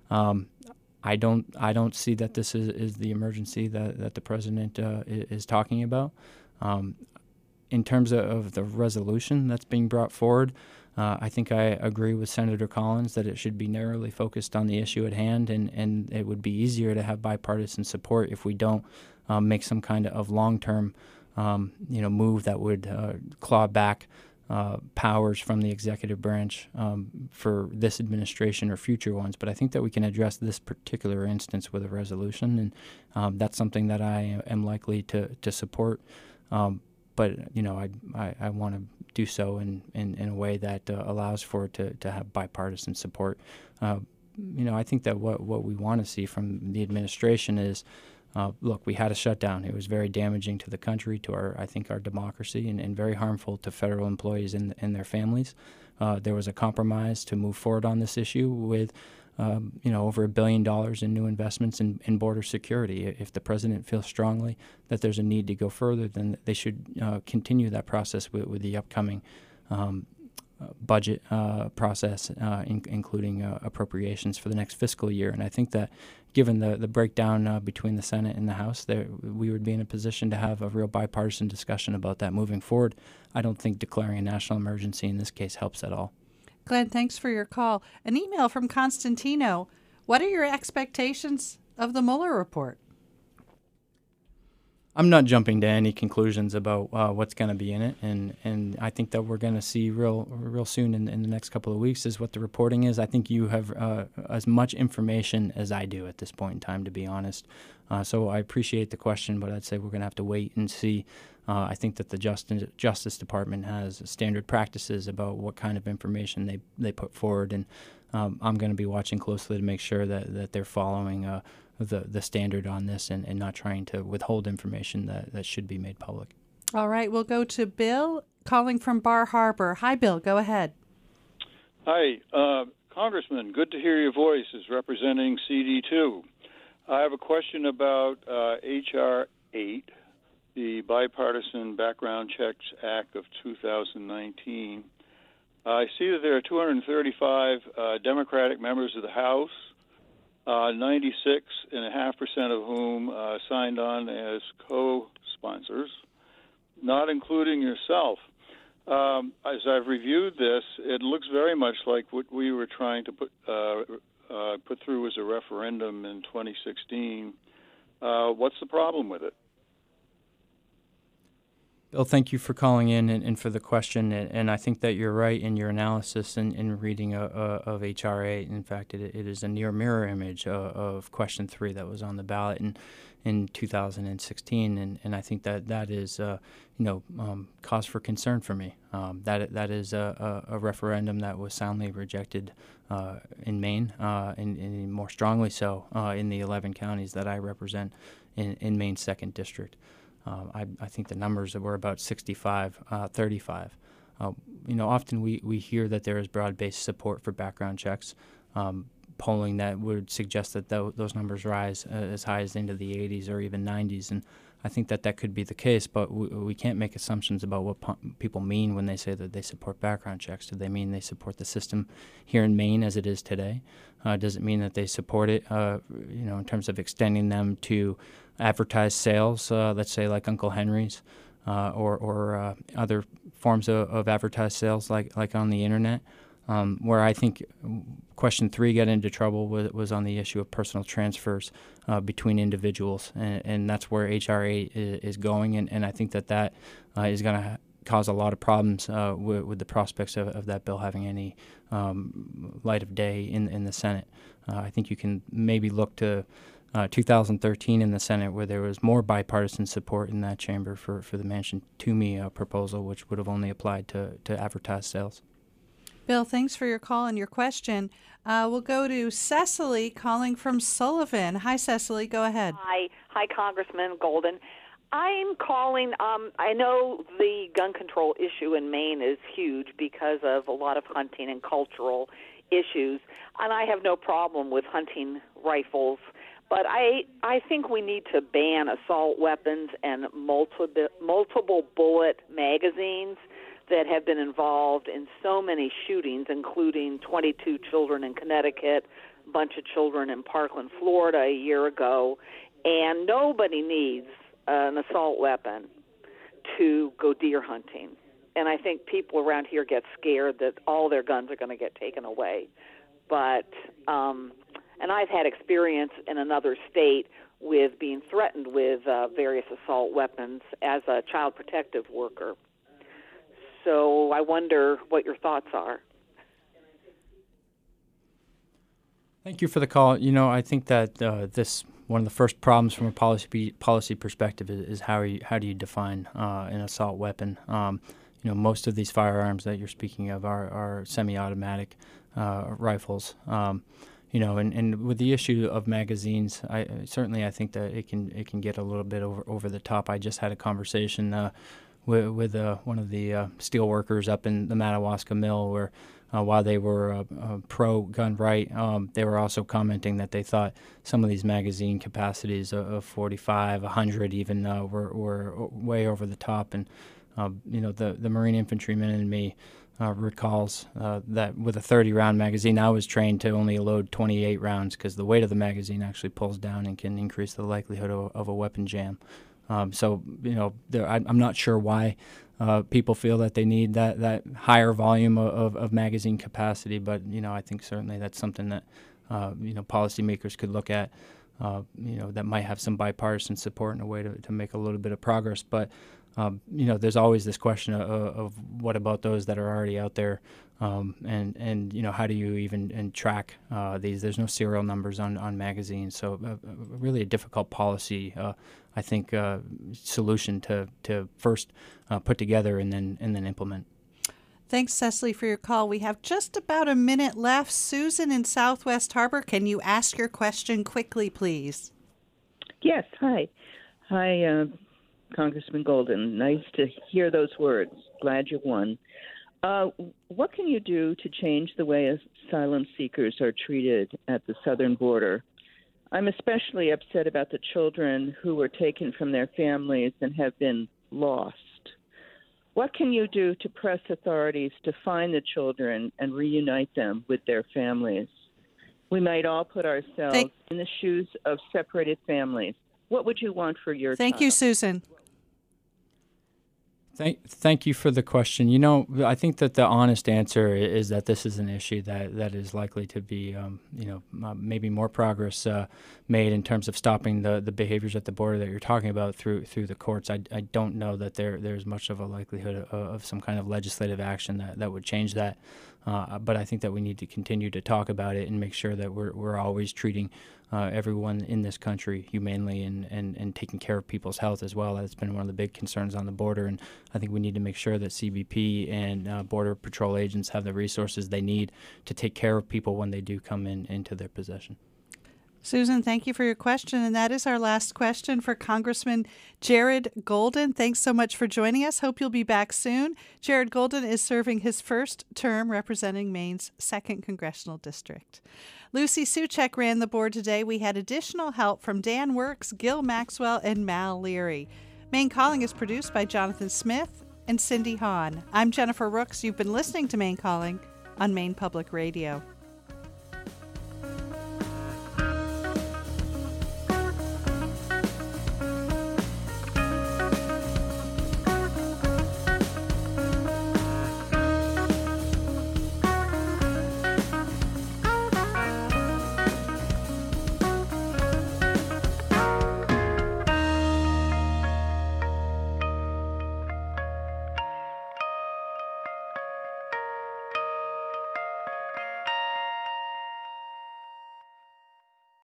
Um, I don't I don't see that this is, is the emergency that, that the president uh, is talking about. Um, in terms of, of the resolution that's being brought forward, uh, I think I agree with Senator Collins that it should be narrowly focused on the issue at hand, and, and it would be easier to have bipartisan support if we don't um, make some kind of long-term um, you know, move that would uh, claw back Uh, powers from the executive branch um, for this administration or future ones. But I think that we can address this particular instance with a resolution, and um, that's something that I am likely to, to support. Um, but, you know, I, I, I want to do so in, in, in a way that uh, allows for it to, to have bipartisan support. Uh, you know, I think that what, what we want to see from the administration is Uh, look, we had a shutdown. It was very damaging to the country, to our, I think, our democracy, and, and very harmful to federal employees and, and their families. Uh, there was a compromise to move forward on this issue with, um, you know, over a billion dollars in new investments in, in border security. If the president feels strongly that there's a need to go further, then they should uh, continue that process with, with the upcoming um, Uh, budget uh, process, uh, in, including uh, appropriations for the next fiscal year. And I think that given the, the breakdown uh, between the Senate and the House, there, we would be in a position to have a real bipartisan discussion about that moving forward. I don't think declaring a national emergency in this case helps at all. Glenn, thanks for your call. An email from Constantino. What are your expectations of the Mueller report? I'm not jumping to any conclusions about uh, what's going to be in it, and, and I think that we're going to see real real soon in, in the next couple of weeks is what the reporting is. I think you have uh, as much information as I do at this point in time, to be honest. Uh, so I appreciate the question, but I'd say we're going to have to wait and see. Uh, I think that the Justice, Justice Department has standard practices about what kind of information they, they put forward, and um, I'm going to be watching closely to make sure that, that they're following uh, the the standard on this and, and not trying to withhold information that, that should be made public. All right, we'll go to Bill calling from Bar Harbor. Hi, Bill. Go ahead. Hi, uh, Congressman. Good to hear your voice as representing C D two. I have a question about uh, H R eight, the Bipartisan Background Checks Act of two thousand nineteen. I see that there are two hundred thirty-five uh, Democratic members of the House, Uh, ninety-six point five percent of whom uh, signed on as co-sponsors, not including yourself. Um, as I've reviewed this, it looks very much like what we were trying to put uh, uh, put through as a referendum in twenty sixteen. Uh, what's the problem with it? Bill, thank you for calling in and, and for the question, and, and I think that you're right in your analysis and in, in reading uh, uh, of H R eight. In fact, it, it is a near mirror image uh, of question three that was on the ballot in, in two thousand sixteen, and, and I think that that is, uh, you know, um, cause for concern for me. Um, that that is a, a, a referendum that was soundly rejected uh, in Maine, uh, and, and more strongly so uh, in the eleven counties that I represent in, in Maine's second district. Uh, I, I think the numbers were about sixty-five, thirty-five. Uh, you know, often we, we hear that there is broad-based support for background checks. Um, polling that would suggest that th- those numbers rise uh, as high as into the eighties or even nineties, and I think that that could be the case. But we, we can't make assumptions about what po- people mean when they say that they support background checks. Do they mean they support the system here in Maine as it is today? Uh, does it mean that they support it, uh, you know, in terms of extending them to advertised sales, uh, let's say like Uncle Henry's, uh, or, or uh, other forms of, of advertised sales like, like on the internet? Um, where I think question three got into trouble was, was on the issue of personal transfers uh, between individuals, and, and that's where H R eight is, is going, and, and I think that that uh, is going to ha- cause a lot of problems uh, with, with the prospects of, of that bill having any um, light of day in, in the Senate. Uh, I think you can maybe look to Uh, two thousand thirteen in the Senate, where there was more bipartisan support in that chamber for, for the Manchin Toomey uh, proposal, which would have only applied to, to advertised sales. Bill, thanks for your call and your question. Uh, we'll go to Cecily calling from Sullivan. Hi, Cecily. Go ahead. Hi. Hi, Congressman Golden. I'm calling. Um, I know the gun control issue in Maine is huge because of a lot of hunting and cultural issues, and I have no problem with hunting rifles. But I I think we need to ban assault weapons and multiple multiple bullet magazines that have been involved in so many shootings, including twenty-two children in Connecticut, bunch of children in Parkland, Florida a year ago, and nobody needs an assault weapon to go deer hunting. And I think people around here get scared that all their guns are going to get taken away. But, um, and I've had experience in another state with being threatened with uh, various assault weapons as a child protective worker. So I wonder what your thoughts are. Thank you for the call. You know, I think that uh, this one of the first problems from a policy policy perspective is, is how are you, how do you define uh, an assault weapon? Um, you know, most of these firearms that you're speaking of are, are semi-automatic uh, rifles. Um, you know, and, and with the issue of magazines, I certainly I think that it can it can get a little bit over over the top. I just had a conversation uh, with, with uh, one of the uh, steel workers up in the Madawaska mill where. Uh, while they were uh, uh, pro-gun right, um, they were also commenting that they thought some of these magazine capacities of, of forty-five, one hundred even uh, were, were way over the top. And, uh, you know, the, the Marine infantryman in me uh, recalls uh, that with a thirty-round magazine, I was trained to only load twenty-eight rounds because the weight of the magazine actually pulls down and can increase the likelihood of, of a weapon jam. Um, so, you know, there, I, I'm not sure why uh, people feel that they need that, that higher volume of, of, of magazine capacity, but, you know, I think certainly that's something that, uh, you know, policymakers could look at, uh, you know, that might have some bipartisan support in a way to, to make a little bit of progress. But, um, you know, there's always this question of, of what about those that are already out there, um, and, and, you know, how do you even and track uh, these? There's no serial numbers on, on magazines, so uh, really a difficult policy uh, I think, uh, solution to to first uh, put together and then and then implement. Thanks, Cecily, for your call. We have just about a minute left. Susan in Southwest Harbor, can you ask your question quickly, please? Yes. Hi. Hi, uh, Congressman Golden. Nice to hear those words. Glad you won. Uh, what can you do to change the way asylum seekers are treated at the southern border? I'm especially upset about the children who were taken from their families and have been lost. What can you do to press authorities to find the children and reunite them with their families? We might all put ourselves Thank- in the shoes of separated families. What would you want for your Thank child? you, Susan. Thank, thank you for the question. You know, I think that the honest answer is that this is an issue that, that is likely to be, um, you know, uh, maybe more progress uh, made in terms of stopping the, the behaviors at the border that you're talking about through through the courts. I, I don't know that there there's much of a likelihood of, of some kind of legislative action that, that would change that. Uh, but I think that we need to continue to talk about it and make sure that we're we're always treating uh, everyone in this country humanely and, and, and taking care of people's health as well. That's been one of the big concerns on the border, and I think we need to make sure that C B P and uh, Border Patrol agents have the resources they need to take care of people when they do come in into their possession. Susan, thank you for your question. And that is our last question for Congressman Jared Golden. Thanks so much for joining us. Hope you'll be back soon. Jared Golden is serving his first term representing Maine's second congressional district. Lucy Suchek ran the board today. We had additional help from Dan Works, Gil Maxwell, and Mal Leary. Maine Calling is produced by Jonathan Smith and Cindy Hahn. I'm Jennifer Rooks. You've been listening to Maine Calling on Maine Public Radio.